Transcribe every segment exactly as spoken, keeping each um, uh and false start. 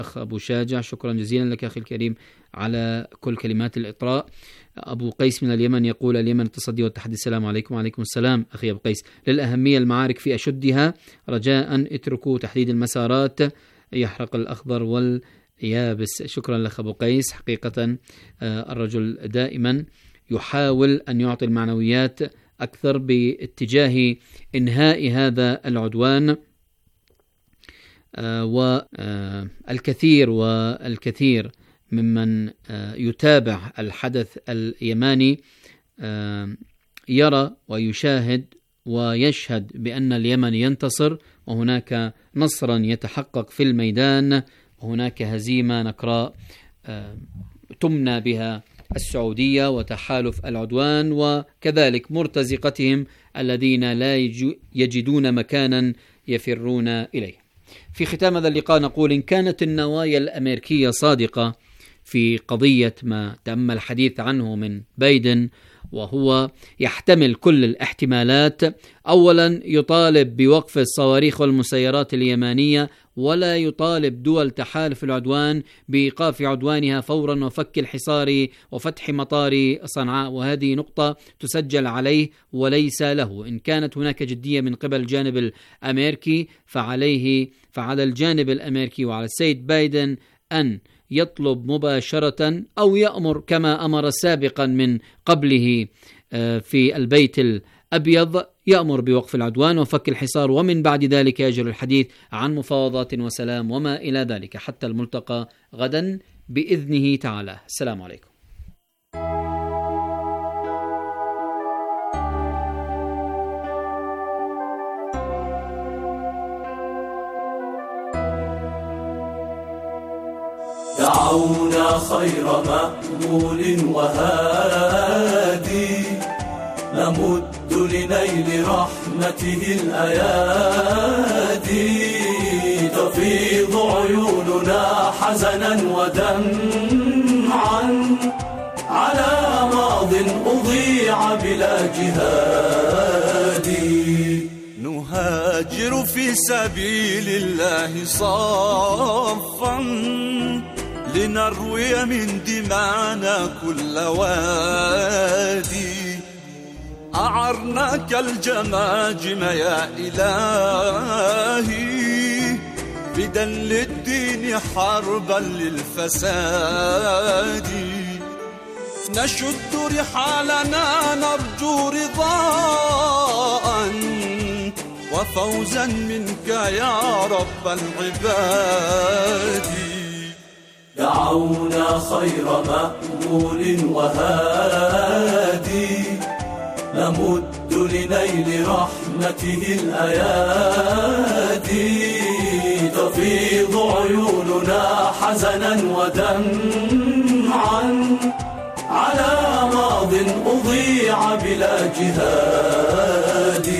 أخ أبو شاجع، شكرا جزيلا لك أخي الكريم على كل كلمات الإطراء. أبو قيس من اليمن يقول: اليمن التصدي والتحدي. السلام عليكم. وعليكم السلام أخي أبو قيس. للأهمية المعارك في أشدها، رجاء اتركوا تحديد المسارات، يحرق الأخضر واليابس. شكرا لك أبو قيس. حقيقة الرجل دائما يحاول أن يعطي المعنويات أكثر باتجاه إنهاء هذا العدوان، والكثير والكثير ممن يتابع الحدث اليماني يرى ويشاهد ويشهد بأن اليمن ينتصر، وهناك نصرا يتحقق في الميدان، وهناك هزيمة نكراء تمنى بها السعودية وتحالف العدوان، وكذلك مرتزقتهم الذين لا يجدون مكانا يفرون إليه. في ختام هذا اللقاء نقول: إن كانت النوايا الأمريكية صادقة في قضية ما تم الحديث عنه من بايدن، وهو يحتمل كل الاحتمالات، أولا يطالب بوقف الصواريخ والمسيرات اليمانية، ولا يطالب دول تحالف العدوان بإيقاف عدوانها فورا وفك الحصار وفتح مطار صنعاء، وهذه نقطة تسجل عليه وليس له. إن كانت هناك جدية من قبل الجانب الأمريكي فعليه فعلى الجانب الأمريكي وعلى السيد بايدن أن يطلب مباشرة أو يأمر كما أمر سابقا من قبله في البيت الأبيض، يأمر بوقف العدوان وفك الحصار، ومن بعد ذلك يجري الحديث عن مفاوضات وسلام وما إلى ذلك، حتى الملتقى غدا بإذنه تعالى. السلام عليكم. دعونا خير مأمول وهادي، نمد لنيل رحمته الأيادي، تفيض عيوننا حزنا ودمعا على ماض أضيع بلا جهاد. نهاجر في سبيل الله صافا، لنروي من دمانا كل وادي. أعرناك الجماجم يا إلهي، فدا للدين حربا للفساد. نشد رحالنا نرجو رضاء وفوزا منك يا رب العباد. دعونا خير مأمول وهادي، نمد لنيل رحمته الأيادي، تفيض عيوننا حزنا ودمعا على ماض أضيع بلا جهاد.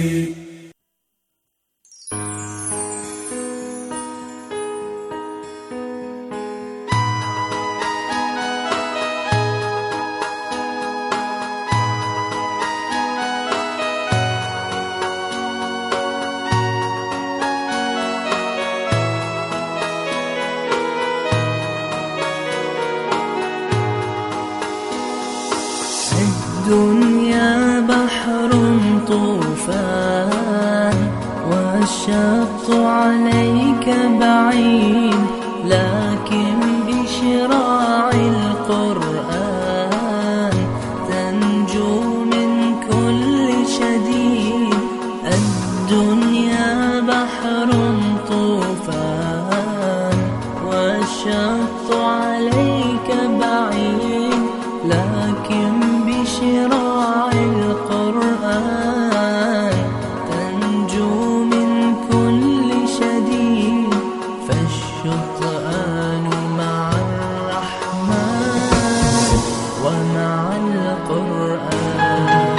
الدنيا بحر طوفان، والشط عليك بعيد، لكن بشراع القرآن تنجو من كل شديد. الدنيا بحر طوفان، والشط عليك بعيد، لكن بشراع القرآن تنجو من كل شديد. فالشطآن مع الرحمن ومع القرآن.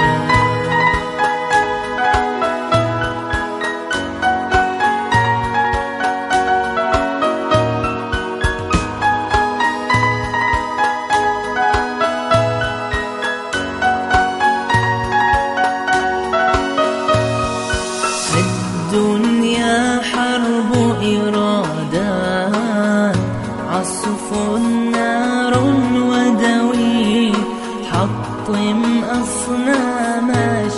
الدنيا حرب إرادات، عصف نار ودوي حطم أصنام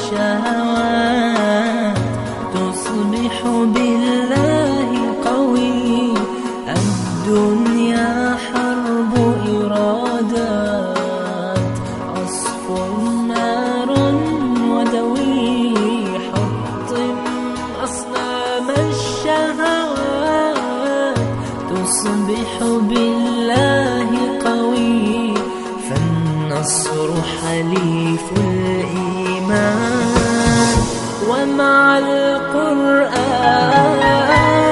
الشهوات تصبح بالله قوي الدنيا حرب إرادات عصف نار ودوي حطم أصنام الشهوات تصبح بالله قوي فالنصر حليف الإيمان ومع القرآن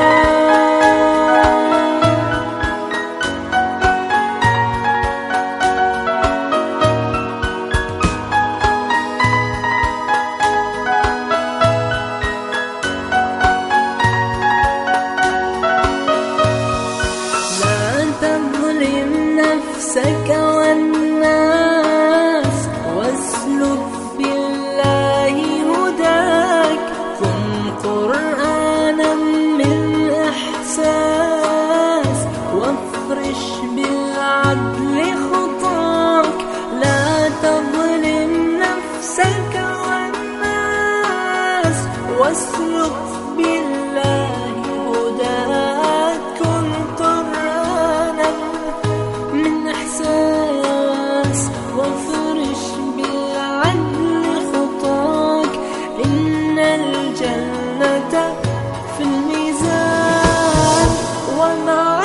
نفسك والناس واسلك بالله هداك كن قرآنا من إحساس وافرش بالعدل خطاك لا تظلم نفسك والناس واسلك بالله هداك كن قرآنا من إحساس وافرش بالعدل خطاك إن الجنة في الميزان ومع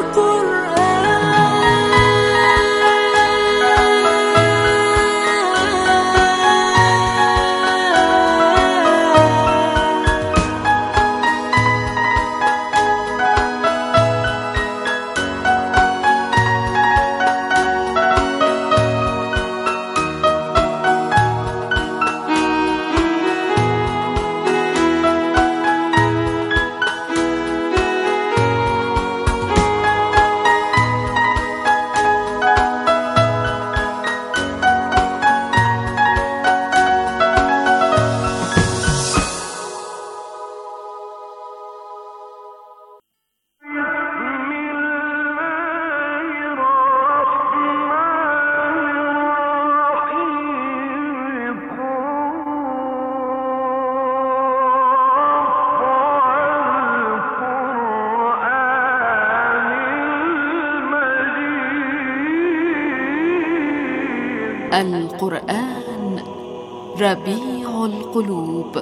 القرآن ربيع القلوب.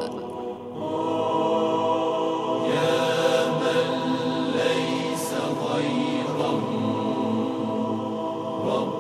يا من ليس غيره رب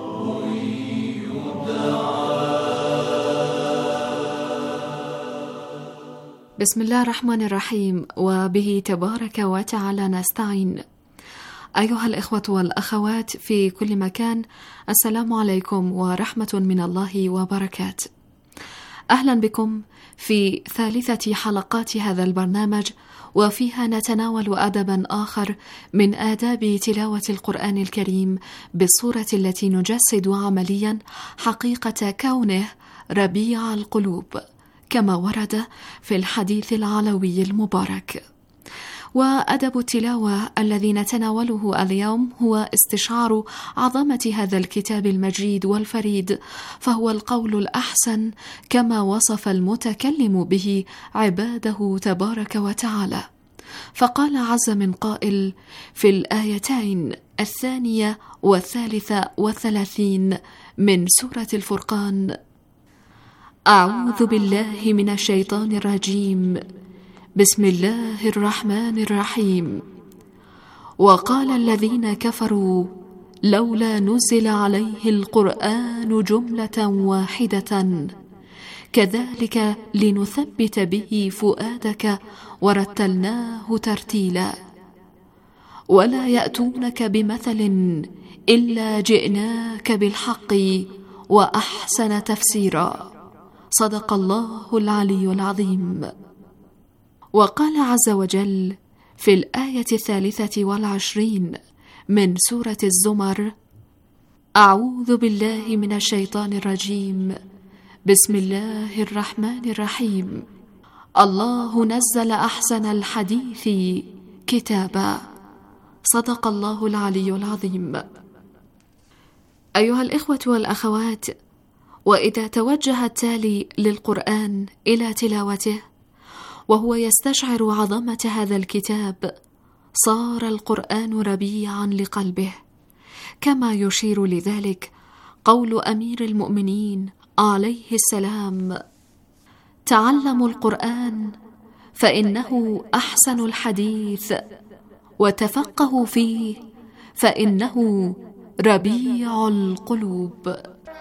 يدعى. بسم الله الرحمن الرحيم، وبه تبارك وتعالى نستعين. أيها الإخوة والأخوات في كل مكان، السلام عليكم ورحمة من الله وبركاته. أهلا بكم في ثالثة حلقات هذا البرنامج، وفيها نتناول أدبا آخر من آداب تلاوة القرآن الكريم بالصورة التي نجسد عمليا حقيقة كونه ربيع القلوب كما ورد في الحديث العلوي المبارك. وأدب التلاوة الذي نتناوله اليوم هو استشعار عظمة هذا الكتاب المجيد والفريد، فهو القول الأحسن كما وصف المتكلم به عباده تبارك وتعالى. فقال عز من قائل في الآيتين الثانية والثالثة والثلاثين من سورة الفرقان: أعوذ بالله من الشيطان الرجيم، بسم الله الرحمن الرحيم. وقال الذين كفروا لولا نزل عليه القرآن جملة واحدة كذلك لنثبت به فؤادك ورتلناه ترتيلا ولا يأتونك بمثل إلا جئناك بالحق وأحسن تفسيرا. صدق الله العلي العظيم. وقال عز وجل في الآية الثالثة والعشرين من سورة الزمر: أعوذ بالله من الشيطان الرجيم، بسم الله الرحمن الرحيم. الله نزل أحسن الحديث كتابا صدق الله العلي العظيم. أيها الإخوة والأخوات، وإذا توجه التالي للقرآن إلى تلاوته وهو يستشعر عظمة هذا الكتاب، صار القرآن ربيعا لقلبه، كما يشير لذلك قول أمير المؤمنين عليه السلام: تعلموا القرآن فإنه أحسن الحديث، وتفقهوا فيه فإنه ربيع القلوب.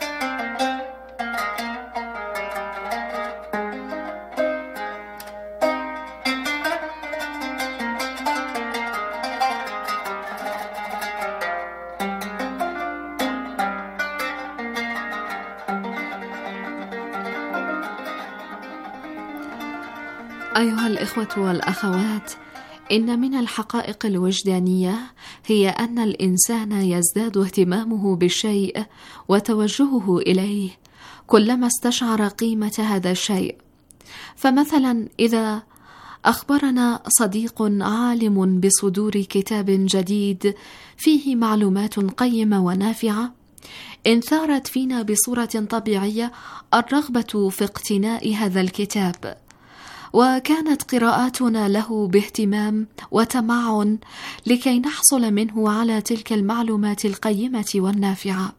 أيها الإخوة والأخوات، إن من الحقائق الوجدانية هي أن الإنسان يزداد اهتمامه بالشيء وتوجهه إليه كلما استشعر قيمة هذا الشيء. فمثلا إذا أخبرنا صديق عالم بصدور كتاب جديد فيه معلومات قيمة ونافعة، انثارت فينا بصورة طبيعية الرغبة في اقتناء هذا الكتاب، وكانت قراءاتنا له باهتمام وتمعن لكي نحصل منه على تلك المعلومات القيمة والنافعة.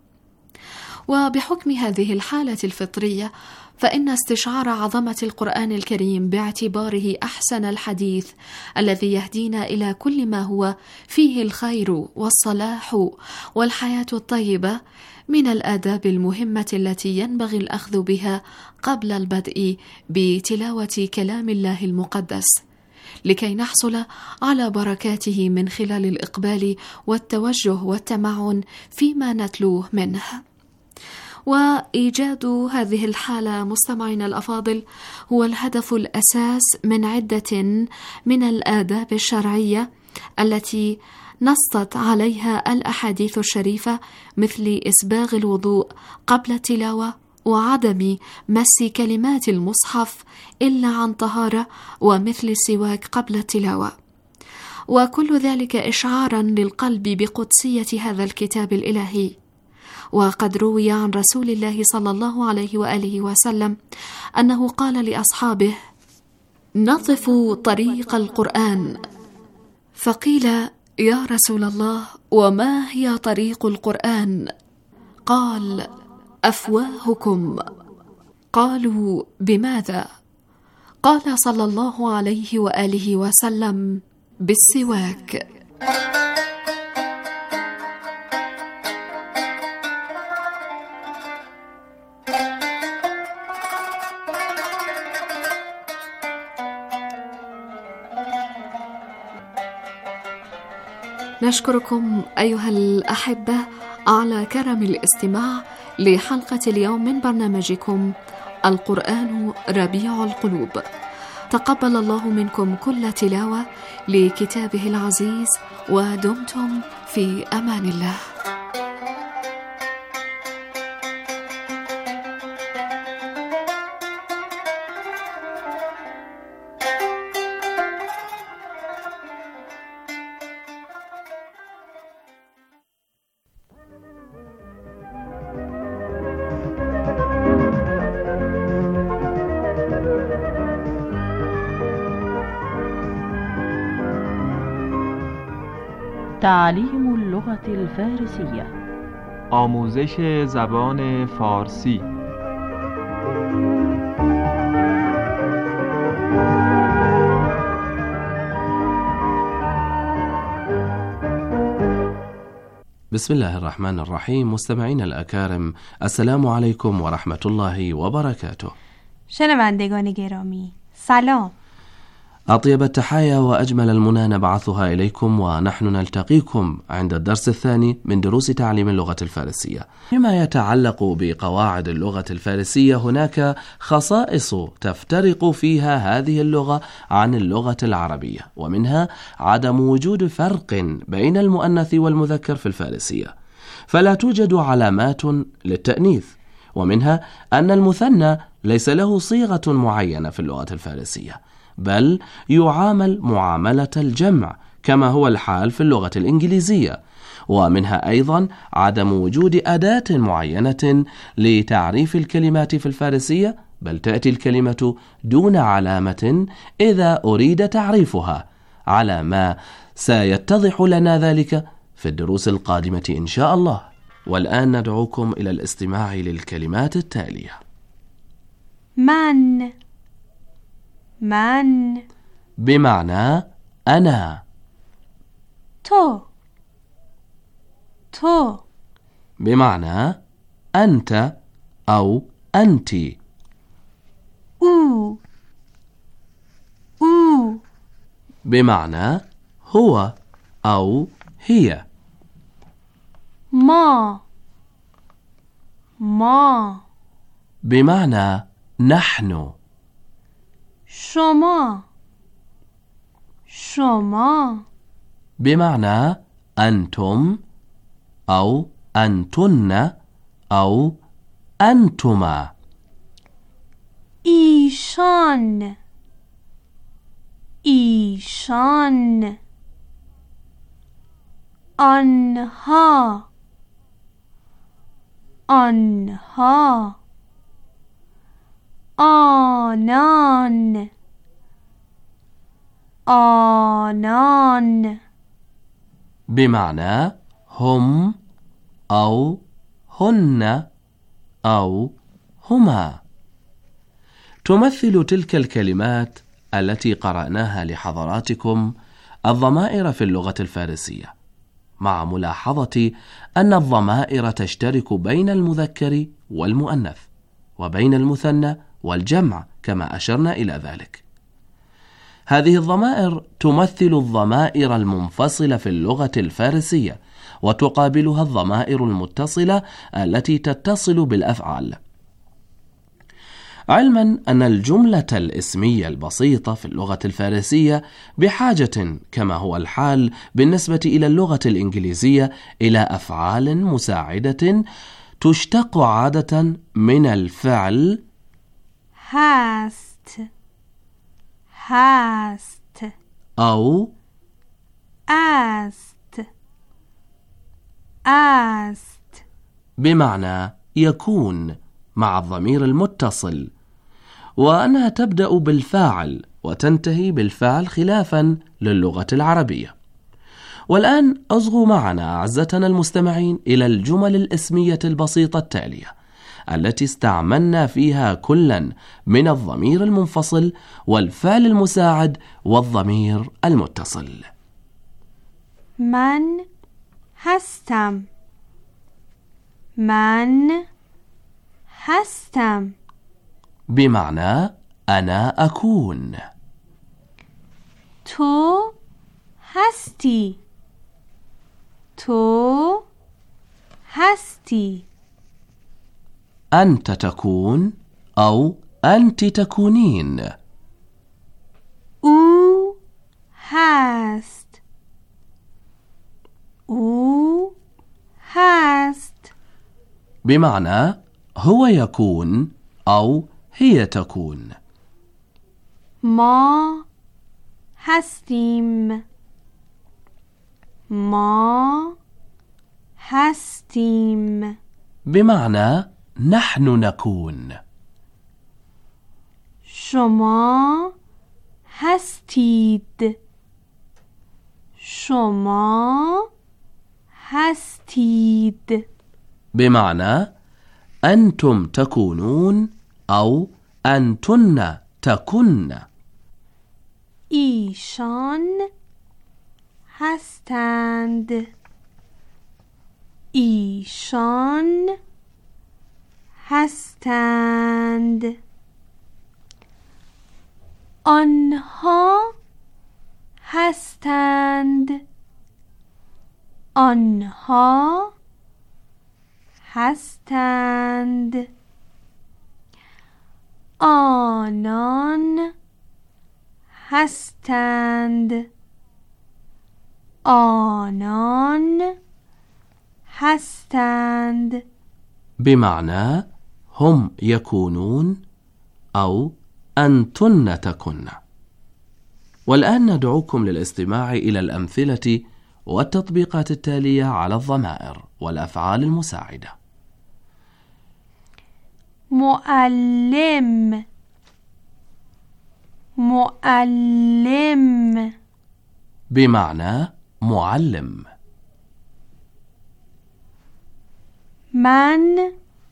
وبحكم هذه الحالة الفطرية، فإن استشعار عظمة القرآن الكريم باعتباره أحسن الحديث الذي يهدينا إلى كل ما هو فيه الخير والصلاح والحياة الطيبة من الآداب المهمة التي ينبغي الأخذ بها قبل البدء بتلاوة كلام الله المقدس، لكي نحصل على بركاته من خلال الإقبال والتوجه والتمعن فيما نتلوه منه. وإيجاد هذه الحالة مستمعينا الأفاضل هو الهدف الأساس من عدة من الآداب الشرعية التي نصت عليها الأحاديث الشريفة، مثل إسباغ الوضوء قبل التلاوة، وعدم مس كلمات المصحف إلا عن طهارة، ومثل السواك قبل التلاوة، وكل ذلك إشعارا للقلب بقدسية هذا الكتاب الإلهي. وقد روي عن رسول الله صلى الله عليه وآله وسلم أنه قال لأصحابه: نظفوا طريق القرآن. فقيل: يا رسول الله، وما هي طريق القرآن؟ قال: أفواهكم. قالوا: بماذا؟ قال صلى الله عليه وآله وسلم: بالسواك. نشكركم أيها الأحبة على كرم الاستماع لحلقة اليوم من برنامجكم القرآن ربيع القلوب. تقبل الله منكم كل تلاوة لكتابه العزيز، ودمتم في أمان الله. تعلیم اللغة الفارسية. آموزش زبان فارسی. بسم الله الرحمن الرحیم. مستمعین الأکارم، السلام علیکم و رحمت الله و برکاته. شنوندگان گرامی، سلام. أطيب التحايا وأجمل المنى نبعثها إليكم، ونحن نلتقيكم عند الدرس الثاني من دروس تعليم اللغة الفارسية. فيما يتعلق بقواعد اللغة الفارسية، هناك خصائص تفترق فيها هذه اللغة عن اللغة العربية، ومنها عدم وجود فرق بين المؤنث والمذكر في الفارسية، فلا توجد علامات للتأنيث، ومنها أن المثنى ليس له صيغة معينة في اللغة الفارسية، بل يعامل معاملة الجمع كما هو الحال في اللغة الإنجليزية، ومنها أيضا عدم وجود أداة معينة لتعريف الكلمات في الفارسية، بل تأتي الكلمة دون علامة إذا أريد تعريفها، على ما سيتضح لنا ذلك في الدروس القادمة إن شاء الله. والآن ندعوكم إلى الاستماع للكلمات التالية. من من بمعنى أنا. تو تو بمعنى أنت أو أنت. او او بمعنى هو أو هي. ما ما بمعنى نحن. شما شما بمعنى أنتم أو أنتن أو أنتما. ایشان ایشان آنها آنها آنان آنان بمعنى هم أو هن أو هما. تمثل تلك الكلمات التي قرأناها لحضراتكم الضمائر في اللغة الفارسية، مع ملاحظة أن الضمائر تشترك بين المذكر والمؤنث وبين المثنى والجمع كما أشرنا إلى ذلك. هذه الضمائر تمثل الضمائر المنفصلة في اللغة الفارسية، وتقابلها الضمائر المتصلة التي تتصل بالأفعال. علما أن الجملة الاسمية البسيطة في اللغة الفارسية بحاجة كما هو الحال بالنسبة إلى اللغة الإنجليزية إلى أفعال مساعدة تشتق عادة من الفعل هست هست أو است است بمعنى يكون مع الضمير المتصل، وأنها تبدأ بالفاعل وتنتهي بالفعل خلافا للغة العربية. والآن أصغوا معنا أعزتنا المستمعين إلى الجمل الاسمية البسيطة التالية التي استعملنا فيها كلا من الضمير المنفصل والفعل المساعد والضمير المتصل. من هستم من هستم بمعنى أنا أكون. تو هستی تو هستی أنت تكون أو أنت تكونين. او هست او هست بمعنى هو يكون أو هي تكون. ما هستیم ما هستیم بمعنى نحن نكون. شما هستید شما هستید بمعنى أنتم تكونون أو أنتن تكن. ایشان هستند ایشان هستند آنها هستند آنها هستند آنان هستند آنان هستند بمعنى هم يكونون أو أنتن تكن. والآن ندعوكم للاستماع إلى الأمثلة والتطبيقات التالية على الضمائر والأفعال المساعدة. معلم معلم بمعنى معلم. من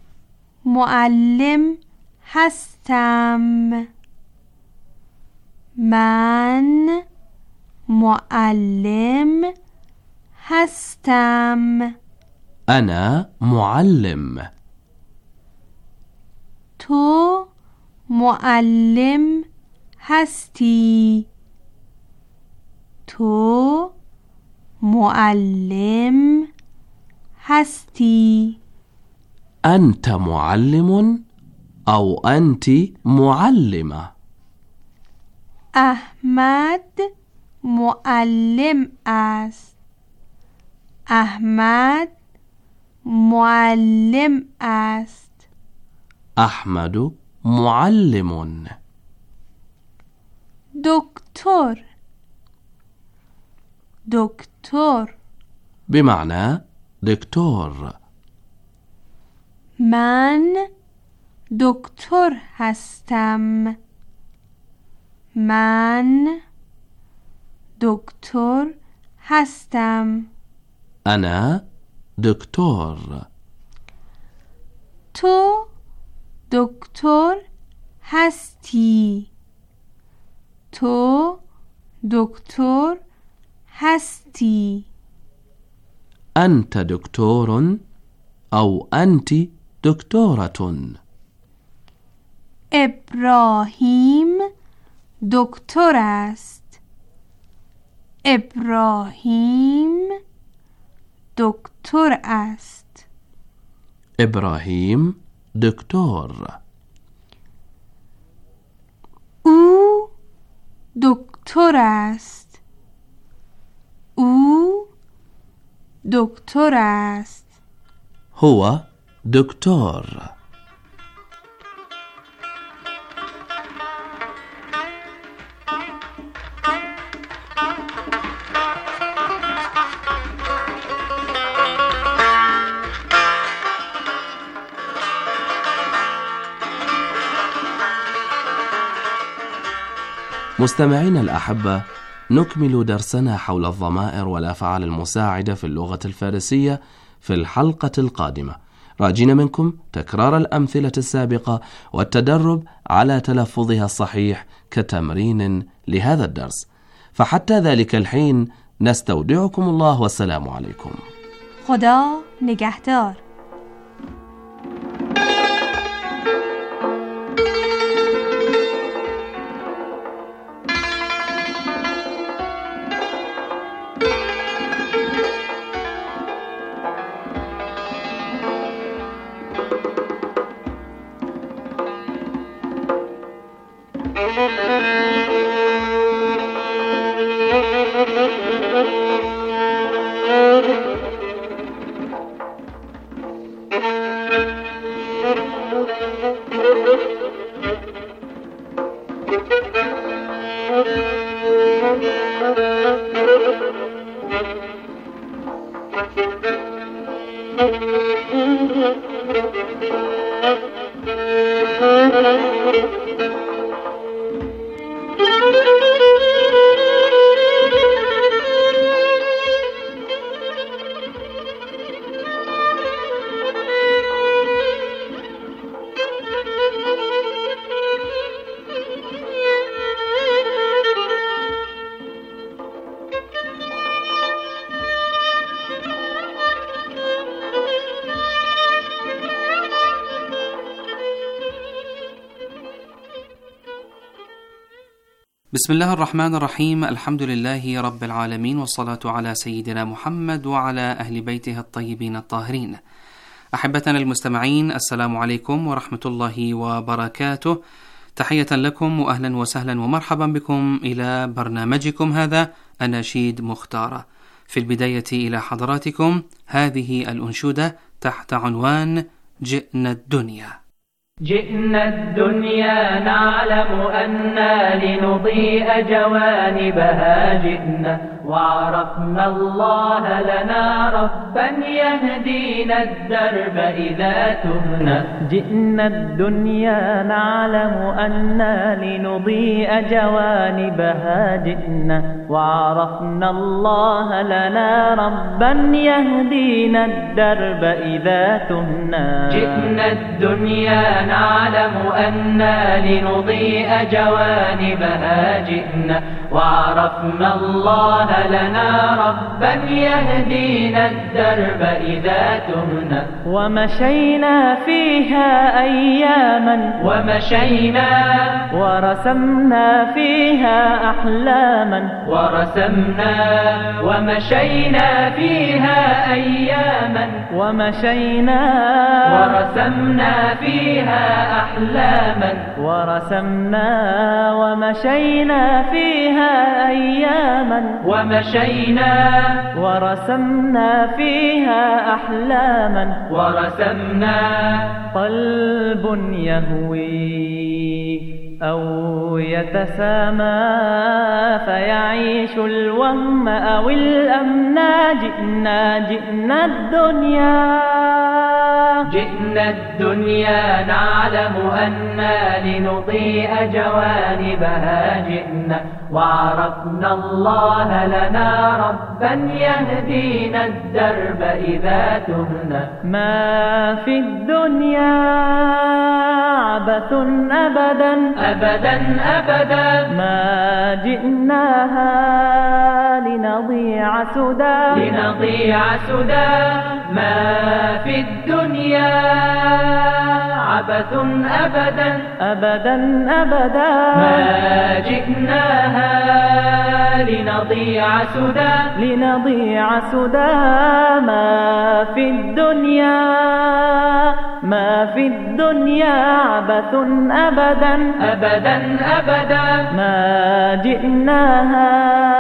معلم هستم. من معلم هستم. أنا معلم. تو معلم هستی. تو معلم هستی. أنت معلم أو أنت معلمة. احمد معلم است. احمد معلم است. أحمد معلم. دکتر دکتر بمعنى دكتور. من دکتر هستم. من دکتر هستم. أنا دكتور. تو دکتر هستی. تو دکتر هستی. أنت دكتور أو أنت دكتورة. ابراهیم دکتر است. ابراهیم دکتر است. إبراهيم دكتور. او دکتر است. او دکتر است. هو دكتور. مستمعينا الأحبة، نكمل درسنا حول الضمائر والأفعال المساعدة في اللغة الفارسية في الحلقة القادمة، راجين منكم تكرار الأمثلة السابقة والتدرب على تلفظها الصحيح كتمرين لهذا الدرس. فحتى ذلك الحين نستودعكم الله والسلام عليكم. خدا نگهدار. بسم الله الرحمن الرحيم. الحمد لله رب العالمين، والصلاة على سيدنا محمد وعلى أهل بيته الطيبين الطاهرين. أحبتنا المستمعين، السلام عليكم ورحمة الله وبركاته. تحية لكم وأهلا وسهلا ومرحبا بكم إلى برنامجكم هذا أناشيد مختارة. في البداية إلى حضراتكم هذه الأنشودة تحت عنوان جئنا الدنيا. جئنا الدنيا نعلم أنا لنضيء جوانبها جئنا وعرفنا الله لنا ربا يهدينا الدرب إذا تهنا. جئنا الدنيا نعلم أنا لنضيء جوانبها جئنا وعرفنا الله لنا ربا يهدينا الدرب إذا تهنا. جئنا الدنيا نعلم أنا لنضيء جوانبها جئنا وعرفنا الله لنا ربا يهدينا الدرب إذا تهنا. ومشينا فيها أياما ومشينا ورسمنا فيها أحلاما ورسمنا ومشينا فيها أياما ومشينا ورسمنا فيها أحلاما ورسمنا ومشينا فيها أياما ومشينا ورسمنا فيها أحلاما ورسمنا. قلب يهوي أو يتسامى فيعيش الوهم أو الأمنا. جئنا جئنا الدنيا جئنا الدنيا نعلم أنا لنضيء جوانبها جئنا وعرفنا الله لنا ربا يهدينا الدرب إذا تهنا. ما في الدنيا عبث أبدا أبدا أبدا ما جئناها لنضيع سدى لنضيع سدى. ما في الدنيا عبث أبدا أبدا أبدا ما جئناها لنضيع سدى لنضيع سدى. ما في الدنيا ما في الدنيا عبث أبدا أبدا أبدا ما جئناها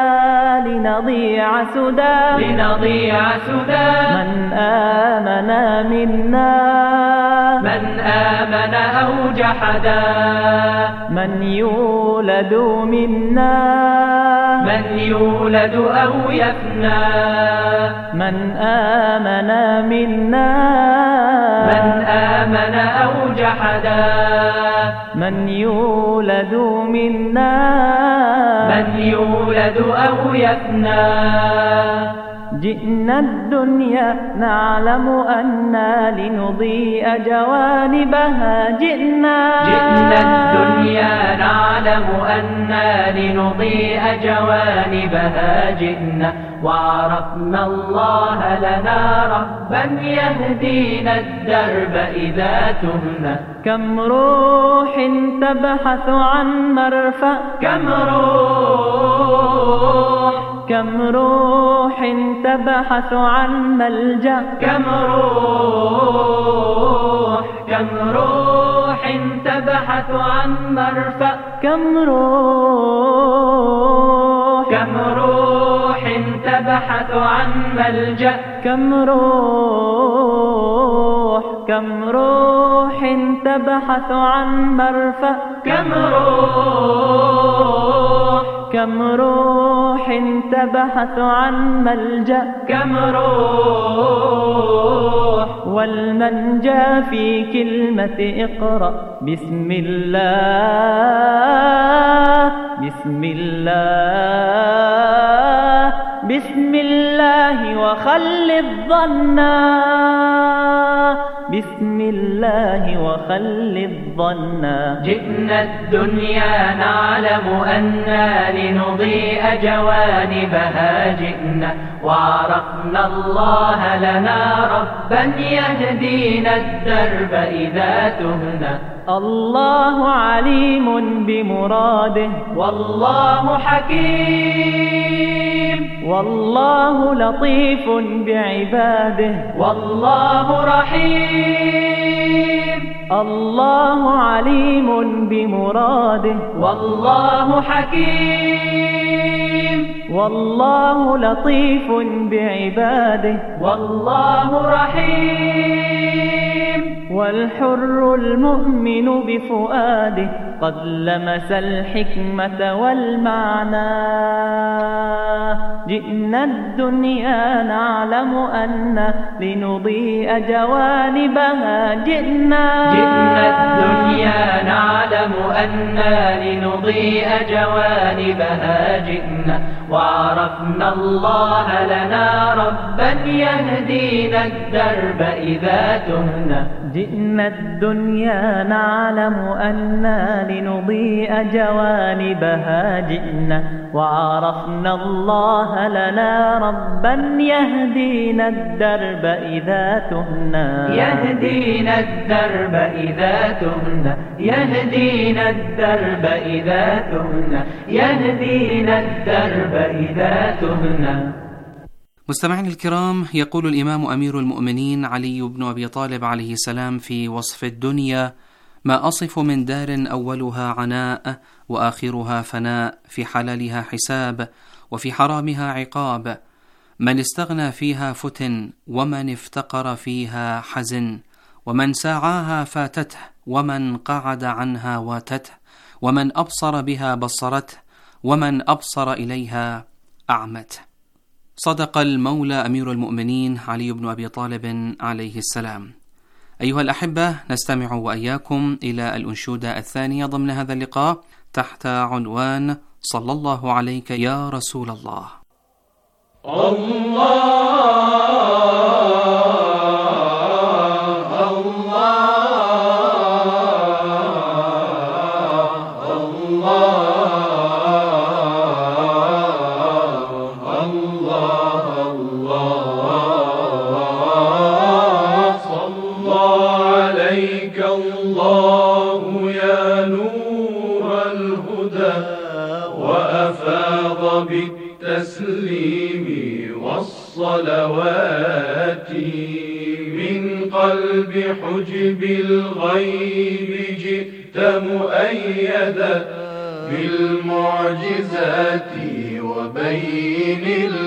لنضيع سدى لنضيع سدى. من آمن منا من آمن أو جحدا من يولد منا من يولد أو يفنى. من آمن منا من آمن أو جحدا من يولد منا من يولد أو يفنى. جئنا الدنيا نعلم أنا لنضيء جوانبها جئنا جئنا الدنيا نعلم أنا لنضيء جوانبها جئنا وعرفنا الله لنا ربا يهدينا الدرب إذا تهنا. كم روح تبحث عن مرفأ كم روح كم روح تبحث عن ملجأ كم روح كم روح تبحث عن مرفأ كم روح كم روح تبحث عن ملجأ كم روح كم روح تبحث عن مرفأ كم روح كم روح تبحث عن ملجأ كم روح. والمنجى في كلمة اقرأ بسم الله بسم الله بسم الله وخل الظنا بسم الله وخل الظنا. جئنا الدنيا نعلم أنا لنضيء جوانبها جئنا وعرفنا الله لنا ربا يهدينا الدرب إذا تهنا. الله عليم بمراده والله حكيم والله لطيف بعباده والله رحيم. الله عليم بمراده والله حكيم والله لطيف بعباده والله رحيم. والحر المؤمن بفؤاده قد لمس الحكمة والمعنى. جئنا الدنيا نعلم أن لنضيء جوانبها جئنا جئنا الدنيا نعلم أن لنضيء جوانبها جئنا وعرفنا الله لنا ربا يهدينا الدرب إذا تهنا. جئنا الدنيا نعلم أن لنضيء جوانبها جئنا وعرفنا الله لنا ربا يهدينا الدرب إذا تهنا. يهدينا الدرب إذا تهنا يهدينا الدرب إذا تهنا يهدينا الدرب إذا تهنا. مستمعين الكرام، يقول الإمام أمير المؤمنين علي بن أبي طالب عليه السلام في وصف الدنيا: ما أصف من دار أولها عناء وآخرها فناء، في حلالها حساب وفي حرامها عقاب. من استغنى فيها فتن ومن افتقر فيها حزن، ومن ساعاها فاتته ومن قعد عنها واتته، ومن أبصر بها بصرته ومن أبصر إليها أعمته. صدق المولى أمير المؤمنين علي بن أبي طالب عليه السلام. أيها الأحبة، نستمع وإياكم إلى الأنشودة الثانية ضمن هذا اللقاء تحت عنوان صلى الله عليك يا رسول الله. الله بالتسليم والصلوات من قلب حجب الغيب جئت مؤيدا بالمعجزات وبين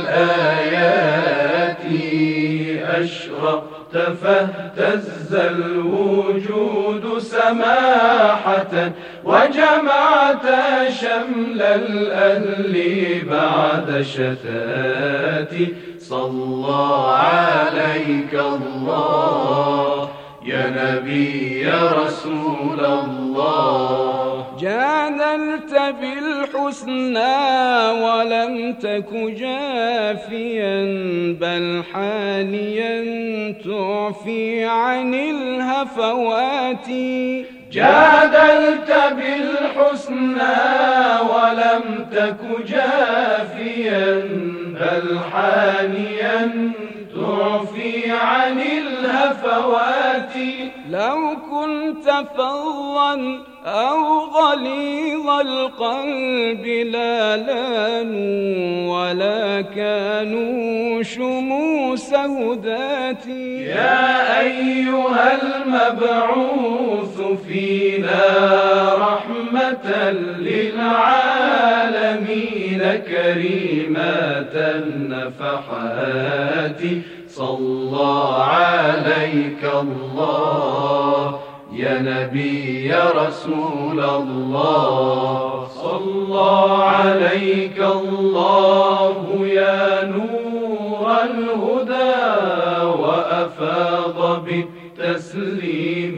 الآيات أشرقت فاهتز الوجود سماحة وجمعت شمل الأهل بعد شتات. صلى عليك الله يا نبي يا رسول الله. جادلت بالحسنى ولم تك جافيا بل حانيا تعفي عن الهفوات. جادلت بالحسنى ولم تك جافيا بل حانيا تعفي عن الهفوات. لو كنت فظا أو غليظ القلب لا لانوا ولا كانوا شموس هداتي. يا أيها المبعوث فينا رحمة للعالمين كريمة النفحات. صلى عليك الله يا نبي يا رسول الله. صلى عليك الله يا نور الهدى وأفاض بالتسليم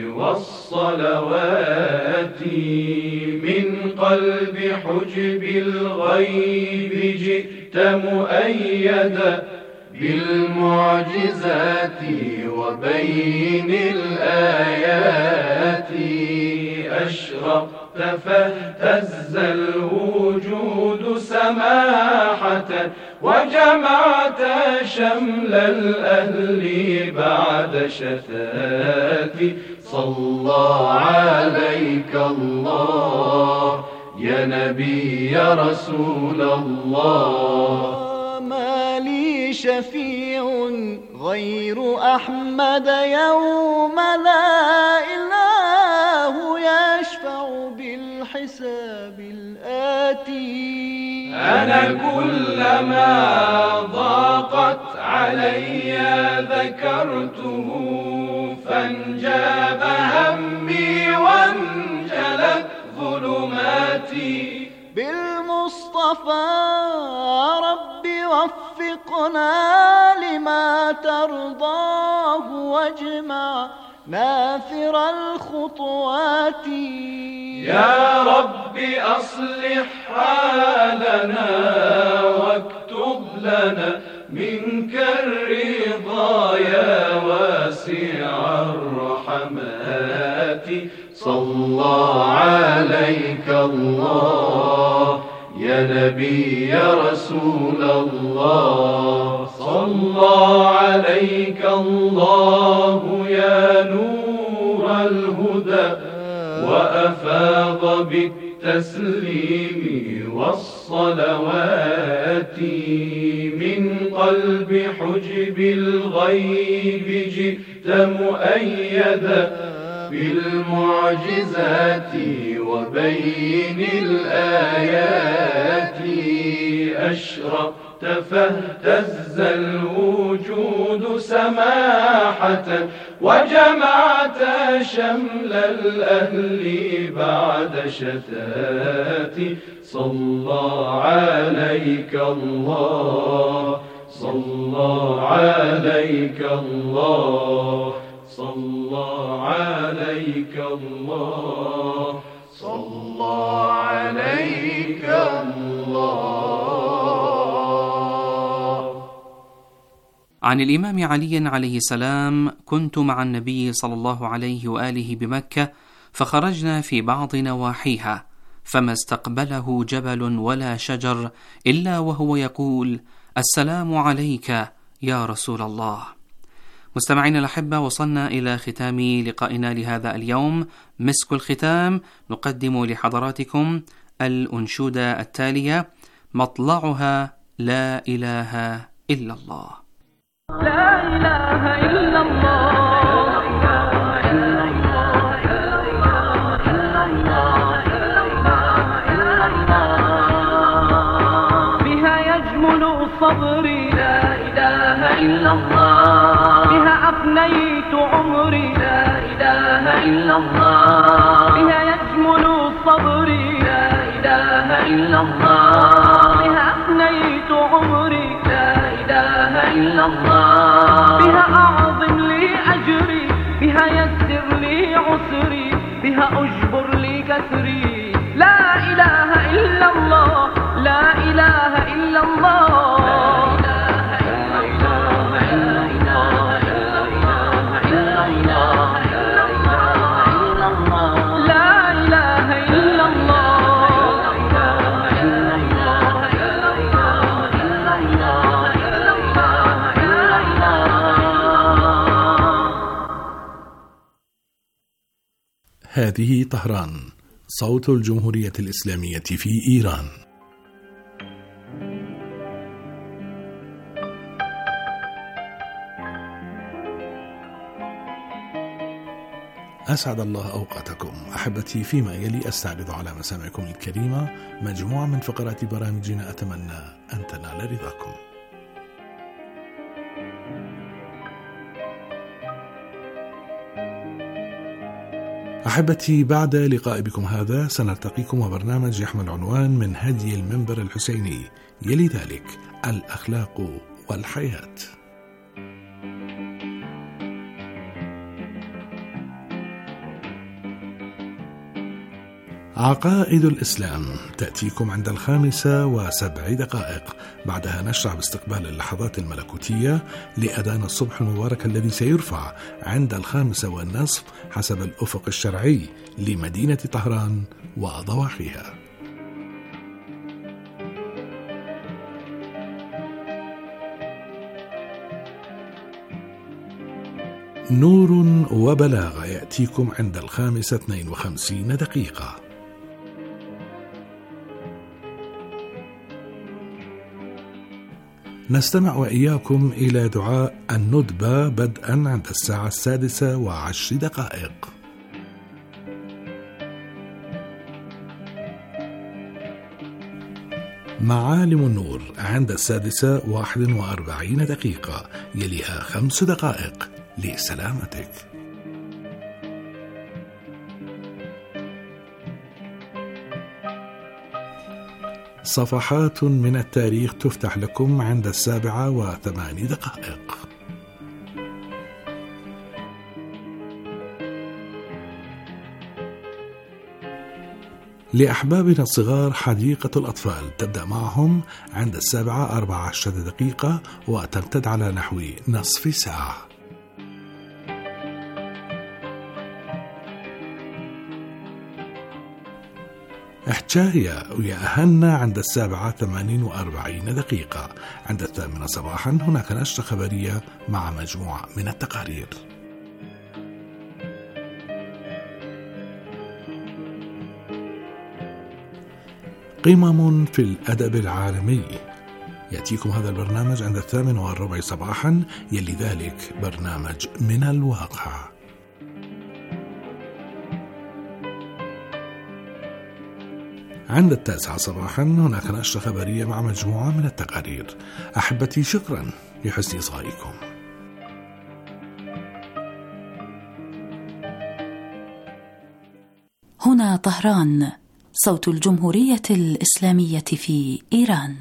والصلوات من قلب حجب الغيب جئت مؤيدا بالمعجزات وبين الآيات أشرقت فاهتز الوجود سماحة وجمعت شمل الأهل بعد شتات. صلى عليك الله يا نبي يا رسول الله. ما لي شفيع غير أحمد يوم لا إله يشفع بالحساب الآتي. أنا كلما ضاقت علي ذكرته فانجاب همي وانجلت ظلماتي. بالمصطفى رب وفقنا لما ترضاه واجمع نافر الخطوات. يا رب أصلح حالنا واكتب لنا منك الرضا يا واسع الرحمات. صلى عليك الله يا نبي يا رسول الله. صلى عليك الله يا نور الهدى وأفاض بالتسليم والصلوات. من قلب حجب الغيب جئت مؤيدا بالمعجزات وبين الآيات. أشرقت فاهتز الوجود سماحة وجمعت شمل الأهل بعد شتات. صلى عليك الله صلى عليك الله صلى عليك الله صلى عليك الله. عن الإمام علي عليه السلام: كنت مع النبي صلى الله عليه وآله بمكة، فخرجنا في بعض نواحيها، فما استقبله جبل ولا شجر إلا وهو يقول: السلام عليك يا رسول الله. مستمعين الأحبة، وصلنا إلى ختام لقائنا لهذا اليوم. مسك الختام نقدم لحضراتكم الأنشودة التالية: مطلعها لا إله إلا الله. لا إله إلا الله بها يجمل صبري. لا إله إلا الله بها أفنيت عمري. لا إله إلا الله بها يجمل صبري. لا إله إلا الله بها أفنيت عمري. لا إله إلا الله بها أعظم لي أجري. بها يسر لي عسري. بها أجبر لي كسري. لا إله إلا الله لا إله إلا الله. هذه طهران، صوت الجمهورية الإسلامية في إيران. أسعد الله أوقاتكم أحبتي. فيما يلي أستعرض على مسامعكم الكريمة مجموعة من فقرات برامجنا أتمنى أن تنال رضاكم. أحبتي، بعد لقاء بكم هذا سنلتقيكم وبرنامج يحمل عنوان من هدي المنبر الحسيني، يلي ذلك الأخلاق والحياة. عقائد الإسلام تأتيكم عند الخامسة وسبع دقائق، بعدها نشرع باستقبال اللحظات الملكوتية لأذان الصبح المبارك الذي سيرفع عند الخامسة والنصف حسب الأفق الشرعي لمدينة طهران وضواحيها. نور وبلاغة يأتيكم عند الخامسة اثنين وخمسين دقيقة. نستمع وإياكم إلى دعاء الندبة بدءا عند الساعة السادسة وعشر دقائق. معالم النور عند السادسة واحد وأربعين دقيقة، يليها خمس دقائق لسلامتك. صفحات من التاريخ تفتح لكم عند السابعة وثماني دقائق. لأحبابنا الصغار حديقة الأطفال تبدأ معهم عند السابعة أربع عشرة دقيقة وتمتد على نحو نصف ساعة. احجاية ويا أهلنا عند السابعة ثمانين وأربعين دقيقة. عند الثامنة صباحا هناك نشرة خبرية مع مجموعة من التقارير. قمم في الأدب العالمي. يأتيكم هذا البرنامج عند الثامن والربع صباحا، يلي ذلك برنامج من الواقع. عند التاسعة صباحا هناك نشرة خبرية مع مجموعة من التقارير. أحبتي شكرا لحسن إصغائكم. هنا طهران، صوت الجمهورية الإسلامية في إيران.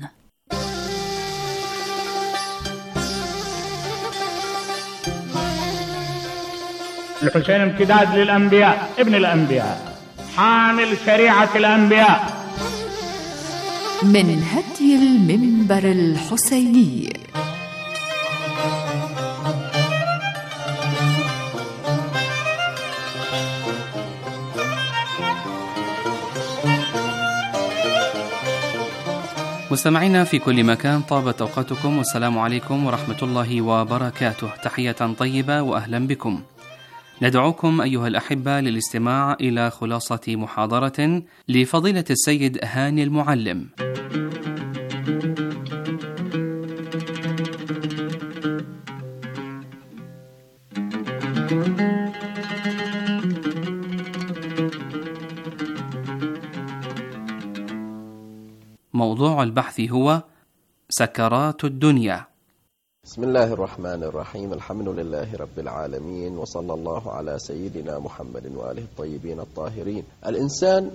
الحسين امتداد للأنبياء، ابن الأنبياء، حامل شريعة الأنبياء. من هدي المنبر الحسيني. مستمعينا في كل مكان، طابت أوقاتكم والسلام عليكم ورحمة الله وبركاته. تحية طيبة وأهلا بكم. ندعوكم أيها الأحبة للاستماع إلى خلاصة محاضرة لفضيلة السيد هاني المعلم. موضوع البحث هو سكرات الدنيا. بسم الله الرحمن الرحيم. الحمد لله رب العالمين، وصلى الله على سيدنا محمد وآله الطيبين الطاهرين. الإنسان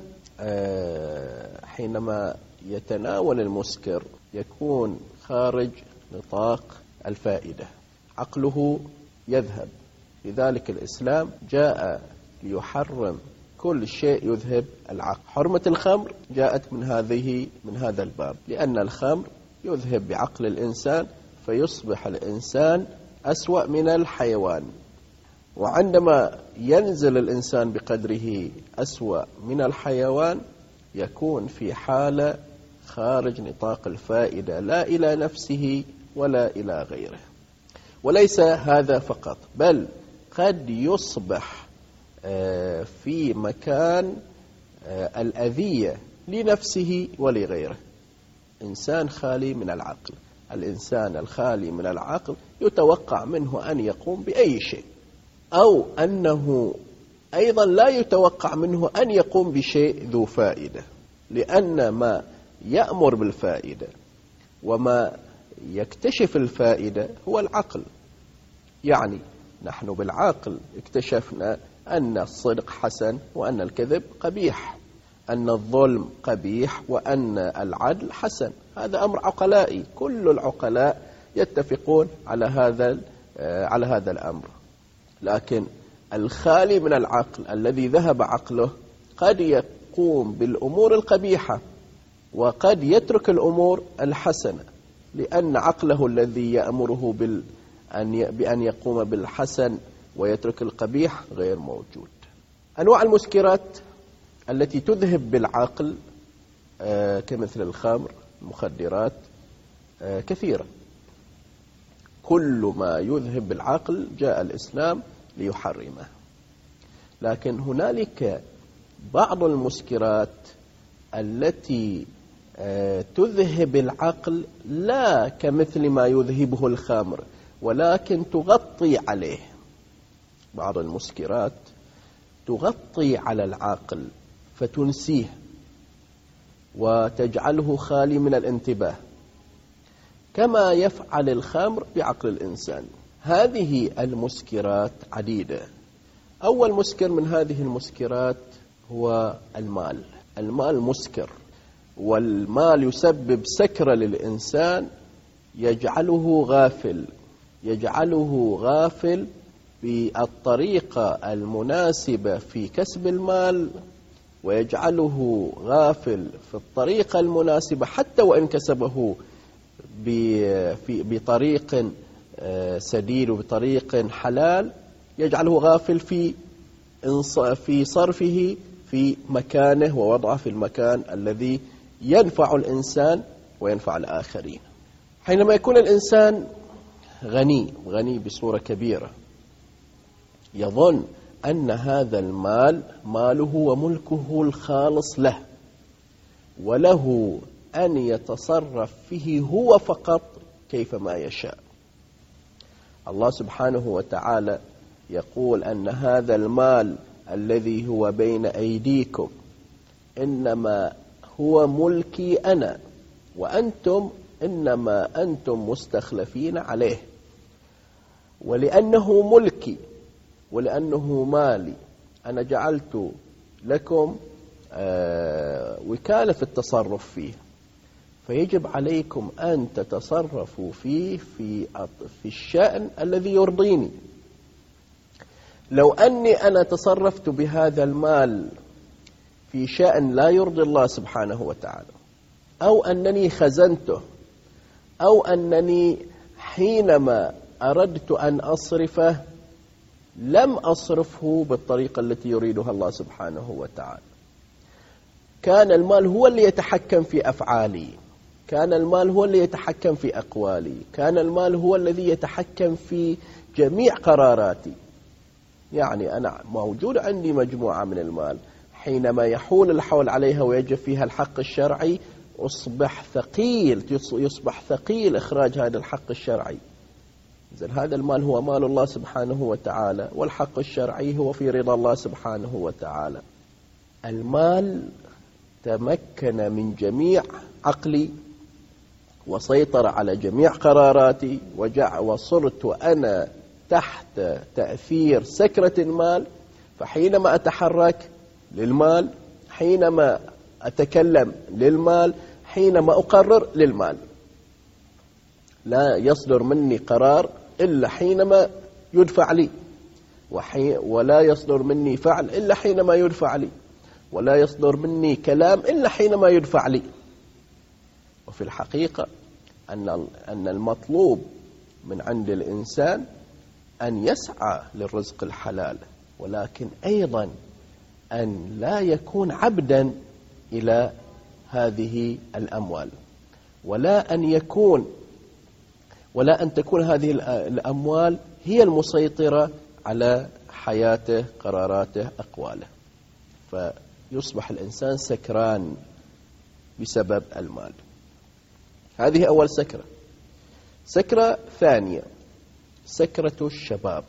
حينما يتناول المسكر يكون خارج نطاق الفائدة، عقله يذهب. لذلك الإسلام جاء ليحرم كل شيء يذهب العقل. حرمة الخمر جاءت من هذه من هذا الباب، لأن الخمر يذهب بعقل الإنسان فيصبح الإنسان أسوأ من الحيوان. وعندما ينزل الإنسان بقدره أسوأ من الحيوان يكون في حالة خارج نطاق الفائدة، لا إلى نفسه ولا إلى غيره. وليس هذا فقط، بل قد يصبح في مكان الأذية لنفسه ولغيره. إنسان خالي من العقل، الإنسان الخالي من العقل يتوقع منه أن يقوم بأي شيء، أو أنه أيضا لا يتوقع منه أن يقوم بشيء ذو فائدة، لأن ما يأمر بالفائدة وما يكتشف الفائدة هو العقل. يعني نحن بالعقل اكتشفنا أن الصدق حسن وأن الكذب قبيح، أن الظلم قبيح وأن العدل حسن. هذا أمر عقلائي، كل العقلاء يتفقون على هذا على هذا الأمر. لكن الخالي من العقل الذي ذهب عقله قد يقوم بالأمور القبيحة وقد يترك الأمور الحسنة، لأن عقله الذي يأمره بال بأن يقوم بالحسن ويترك القبيح غير موجود. أنواع المسكرات التي تذهب بالعقل كمثل الخمر، المخدرات، كثيرة. كل ما يذهب بالعقل جاء الإسلام ليحرمه. لكن هنالك بعض المسكرات التي تذهب العقل لا كمثل ما يذهبه الخمر، ولكن تغطي عليه. بعض المسكرات تغطي على العقل فتنسيه وتجعله خالي من الانتباه، كما يفعل الخمر بعقل الإنسان. هذه المسكرات عديدة. أول مسكر من هذه المسكرات هو المال. المال مسكر، والمال يسبب سكرة للإنسان يجعله غافل يجعله غافل بالطريقة المناسبة في كسب المال، ويجعله غافل في الطريقة المناسبة حتى وإن كسبه بطريق سديد وبطريق حلال، يجعله غافل في في صرفه في مكانه ووضعه في المكان الذي ينفع الإنسان وينفع الآخرين. حينما يكون الإنسان غني غني بصورة كبيرة، يظن أن هذا المال ماله وملكه الخالص له، وله أن يتصرف فيه هو فقط كيفما يشاء. الله سبحانه وتعالى يقول أن هذا المال الذي هو بين أيديكم إنما هو ملكي أنا، وأنتم إنما أنتم مستخلفين عليه، ولأنه ملكي ولأنه مالي أنا جعلت لكم وكالة في التصرف فيه، فيجب عليكم أن تتصرفوا فيه في في الشأن الذي يرضيني. لو أني أنا تصرفت بهذا المال في شأن لا يرضي الله سبحانه وتعالى، أو أنني خزنته، أو أنني حينما أردت أن أصرفه لم أصرفه بالطريقة التي يريدها الله سبحانه وتعالى، كان المال هو اللي يتحكم في أفعالي، كان المال هو اللي يتحكم في أقوالي، كان المال هو الذي يتحكم في جميع قراراتي. يعني أنا موجود عندي مجموعة من المال، حينما يحول الحول عليها ويجب فيها الحق الشرعي أصبح ثقيل يصبح ثقيل إخراج هذا الحق الشرعي. إذن هذا المال هو مال الله سبحانه وتعالى، والحق الشرعي هو في رضا الله سبحانه وتعالى. المال تمكن من جميع عقلي وسيطر على جميع قراراتي، وصرت أنا تحت تأثير سكرة المال، فحينما أتحرك للمال، حينما أتكلم للمال، حينما أقرر للمال. لا يصدر مني قرار إلا حينما يدفع لي، ولا يصدر مني فعل إلا حينما يدفع لي، ولا يصدر مني كلام إلا حينما يدفع لي. وفي الحقيقة أن أن المطلوب من عند الإنسان أن يسعى للرزق الحلال، ولكن أيضا أن لا يكون عبدا إلى هذه الأموال، ولا أن يكون ولا أن تكون هذه الأموال هي المسيطرة على حياته، قراراته، أقواله، فيصبح الإنسان سكران بسبب المال. هذه أول سكرة. سكرة ثانية سكرة الشباب.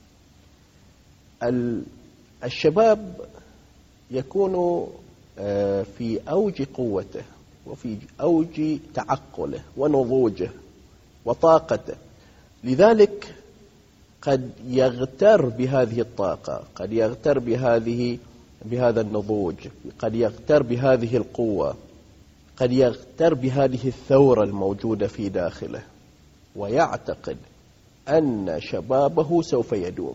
الشباب يكون في أوج قوته وفي أوج تعقله ونضوجه وطاقته، لذلك قد يغتر بهذه الطاقة، قد يغتر بهذه بهذا النضوج، قد يغتر بهذه القوة، قد يغتر بهذه الثورة الموجودة في داخله، ويعتقد أن شبابه سوف يدوم.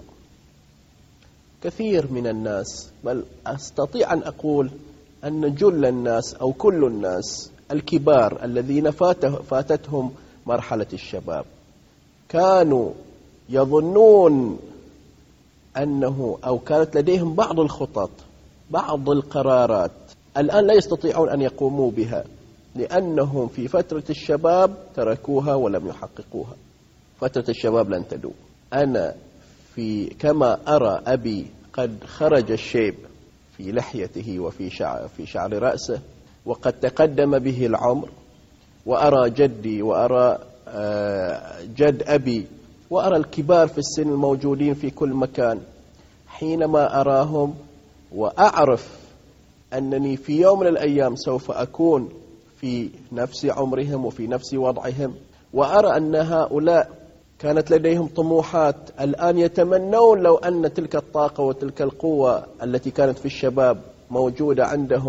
كثير من الناس، بل أستطيع أن أقول أن جل الناس أو كل الناس الكبار الذين فاتتهم مرحلة الشباب كانوا يظنون أنه أو كانت لديهم بعض الخطط، بعض القرارات، الآن لا يستطيعون أن يقوموا بها، لأنهم في فترة الشباب تركوها ولم يحققوها. فترة الشباب لن تدوم. أنا في كما أرى أبي قد خرج الشيب في لحيته وفي شعر في شعر رأسه، وقد تقدم به العمر، وأرى جدي وأرى جد أبي وأرى الكبار في السن الموجودين في كل مكان، حينما أراهم وأعرف أنني في يوم من الأيام سوف أكون في نفس عمرهم وفي نفس وضعهم، وأرى أن هؤلاء كانت لديهم طموحات، الآن يتمنون لو أن تلك الطاقة وتلك القوة التي كانت في الشباب موجودة عندهم،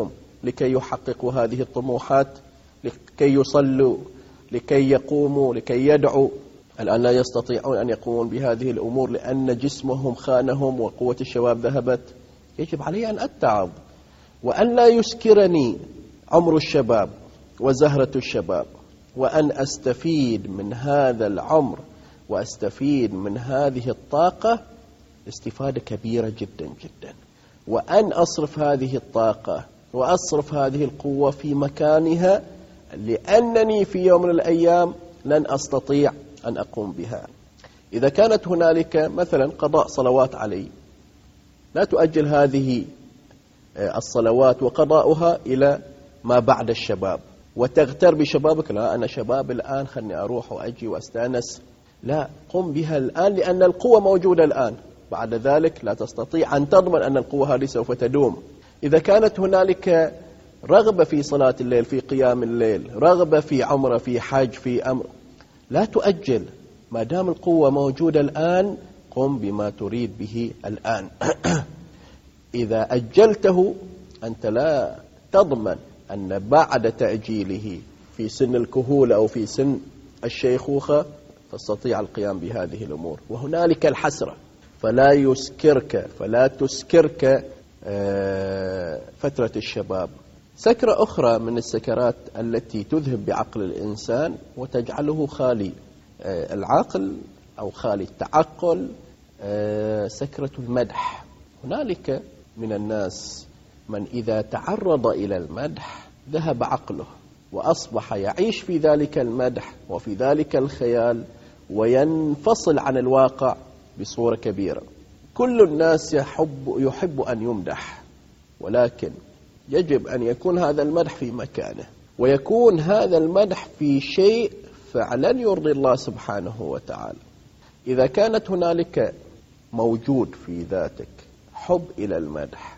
لكي يحققوا هذه الطموحات، لكي يصلوا، لكي يقوموا، لكي يدعوا. الآن لا يستطيعون أن يقومون بهذه الأمور لأن جسمهم خانهم وقوة الشباب ذهبت. يجب علي أن أتعظ وأن لا يسكرني عمر الشباب وزهرة الشباب، وأن أستفيد من هذا العمر وأستفيد من هذه الطاقة استفادة كبيرة جدا جدا، وأن أصرف هذه الطاقة وأصرف هذه القوة في مكانها، لأنني في يوم من الأيام لن أستطيع أن أقوم بها. إذا كانت هنالك مثلا قضاء صلوات علي، لا تؤجل هذه الصلوات وقضاؤها إلى ما بعد الشباب وتغتر بشبابك. لا، أنا شباب الآن، خلني أروح وأجي وأستانس. لا، قم بها الآن لأن القوة موجودة الآن. بعد ذلك لا تستطيع أن تضمن أن القوة هذه سوف تدوم. إذا كانت هنالك رغبة في صلاة الليل، في قيام الليل، رغبة في عمرة، في حج، في أمر، لا تؤجل. ما دام القوة موجودة الآن قم بما تريد به الآن. إذا أجلته أنت لا تضمن أن بعد تأجيله في سن الكهولة أو في سن الشيخوخة تستطيع القيام بهذه الأمور، وهنالك الحسرة. فلا يسكرك فلا تسكرك فترة الشباب. سكرة أخرى من السكرات التي تذهب بعقل الإنسان وتجعله خالي العقل أو خالي التعقل، سكرة المدح. هنالك من الناس من إذا تعرض إلى المدح ذهب عقله وأصبح يعيش في ذلك المدح وفي ذلك الخيال وينفصل عن الواقع بصورة كبيرة. كل الناس يحب, يحب أن يمدح، ولكن يجب أن يكون هذا المدح في مكانه، ويكون هذا المدح في شيء فعلا يرضي الله سبحانه وتعالى. إذا كانت هنالك موجود في ذاتك حب إلى المدح،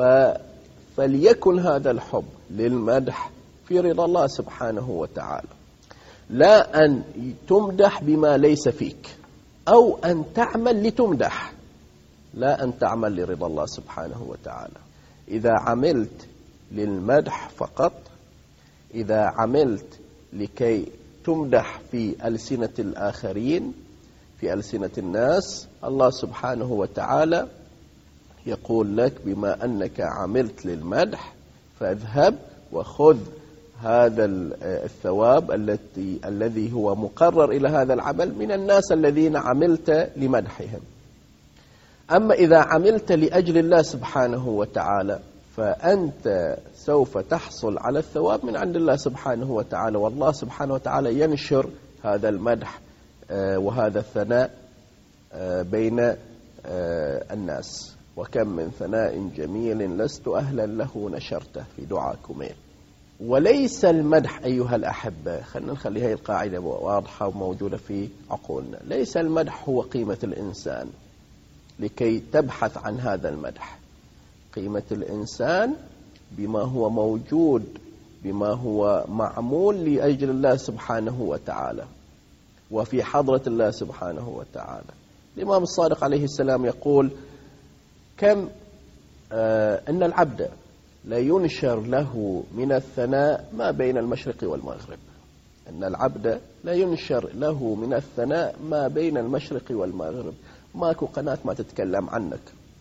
فليكن هذا الحب للمدح في رضا الله سبحانه وتعالى، لا أن تمدح بما ليس فيك، أو أن تعمل لتمدح، لا أن تعمل لرضا الله سبحانه وتعالى. إذا عملت للمدح فقط، إذا عملت لكي تمدح في ألسنة الآخرين، في ألسنة الناس، الله سبحانه وتعالى يقول لك بما أنك عملت للمدح فاذهب وخذ هذا الثواب التي الذي هو مقرر إلى هذا العمل من الناس الذين عملت لمدحهم. أما إذا عملت لأجل الله سبحانه وتعالى فأنت سوف تحصل على الثواب من عند الله سبحانه وتعالى، والله سبحانه وتعالى ينشر هذا المدح وهذا الثناء بين الناس. وكم من ثناء جميل لست أهلا له نشرته في دعاء كميل. وليس المدح أيها الأحبة، خلينا نخلي هذه القاعدة واضحة وموجودة في عقولنا، ليس المدح هو قيمة الإنسان لكي تبحث عن هذا المدح. قيمة الإنسان بما هو موجود، بما هو معمول لأجل الله سبحانه وتعالى وفي حضرة الله سبحانه وتعالى. الإمام الصادق عليه السلام يقول: كم آه أن العبد لا ينشر له من الثناء ما بين المشرق والمغرب. أن العبد لا ينشر له من الثناء ما بين المشرق والمغرب. ماكو قناة ما تتكلم عنك،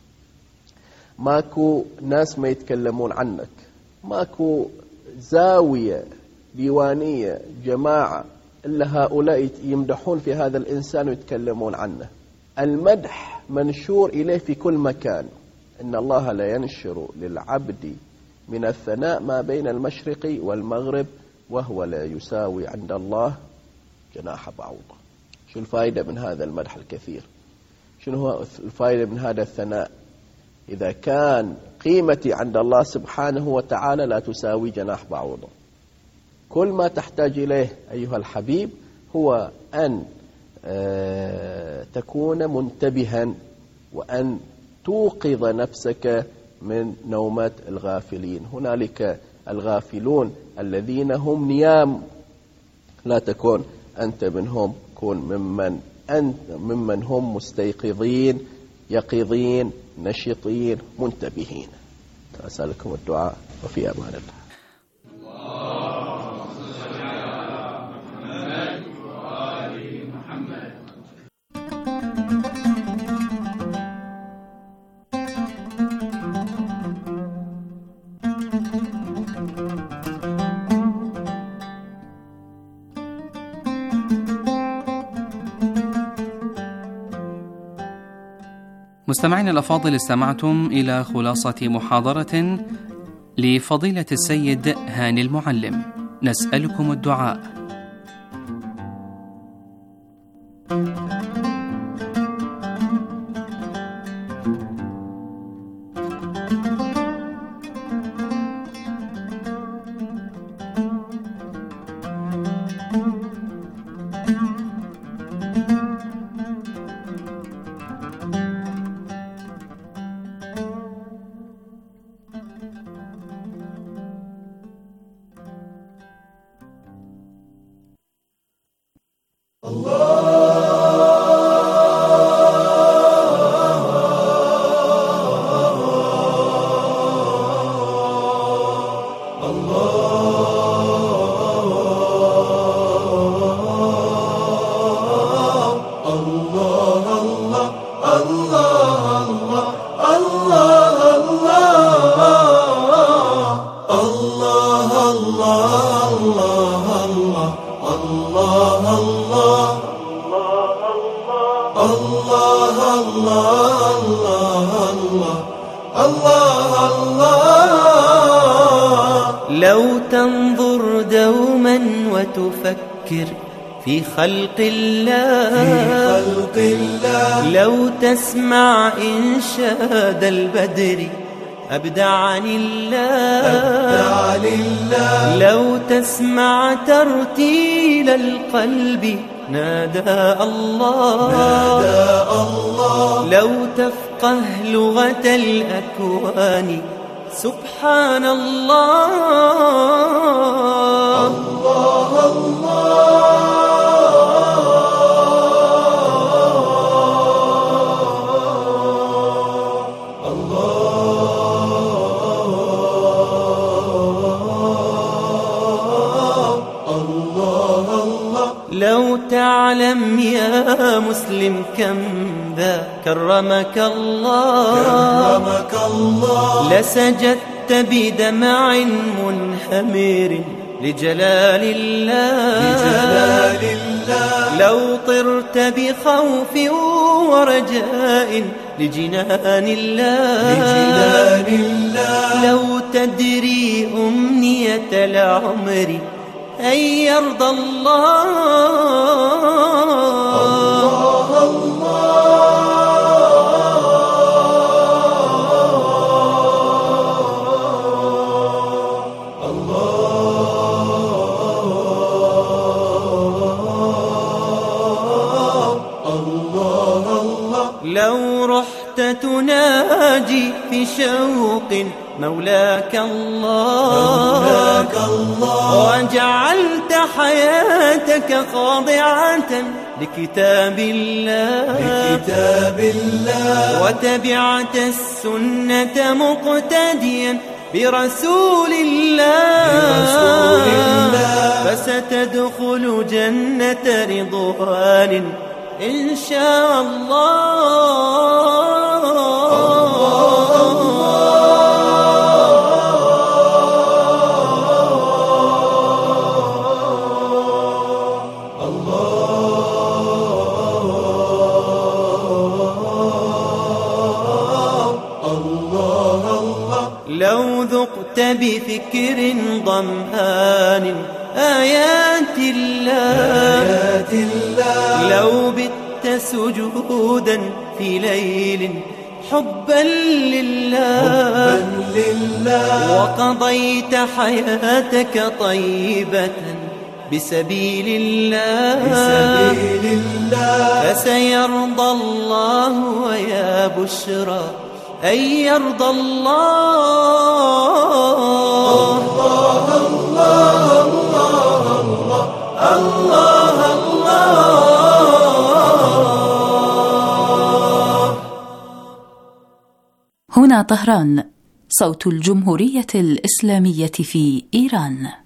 ماكو ناس ما يتكلمون عنك، ماكو زاوية ديوانية جماعة إلا هؤلاء يمدحون في هذا الإنسان ويتكلمون عنه. المدح منشور إليه في كل مكان. إن الله لا ينشر للعبد من الثناء ما بين المشرق والمغرب وهو لا يساوي عند الله جناح بعوضة. شو الفائدة من هذا المدح الكثير؟ شنو هو الفائدة من هذا الثناء إذا كان قيمتي عند الله سبحانه وتعالى لا تساوي جناح بعوضة؟ كل ما تحتاج إليه أيها الحبيب هو أن تكون منتبها وأن توقظ نفسك من نومة الغافلين. هنالك الغافلون الذين هم نيام، لا تكون أنت منهم، كن ممن أنت ممن هم مستيقظين يقظين نشطين منتبهين. أسألكم الدعاء. وفي أمان الله. مستمعين الأفاضل، استمعتم إلى خلاصة محاضرة لفضيلة السيد هاني المعلم. نسألكم الدعاء. لو تنظر دوما وتفكر في خلق الله, في خلق الله لو تسمع إنشاد البدر أبدع لله, أبدع لله لو تسمع ترتيل القلب نادى الله, نادى الله لو تفقه لغة الأكوان سبحان الله, الله الله لو تعلم يا مسلم كم ذا كرمك الله, كرمك الله لسجدت بدمع منهمر لجلال الله, لجلال الله لو طرت بخوف ورجاء لجنان الله, لجنان الله لو تدري أمنية العمر أن يرضى الله, الله الله لو رحت تناجي في شوق مولاك الله, مولاك الله وجعلت حياتك خاضعة لكتاب الله, لكتاب الله وتبعت السنة مقتديا برسول الله, برسول الله فستدخل جنة رضوان إن شاء الله, الله لو ذقت بفكر ضمآن آيات الله, آيات الله لو بت سجودا في ليل حبا لله, حبا لله وقضيت حياتك طيبة بسبيل الله, بسبيل الله فسيرضى الله ويا بشرى أن يرضى الله, الله الله الله الله الله هنا طهران. صوت الجمهورية الإسلامية في إيران.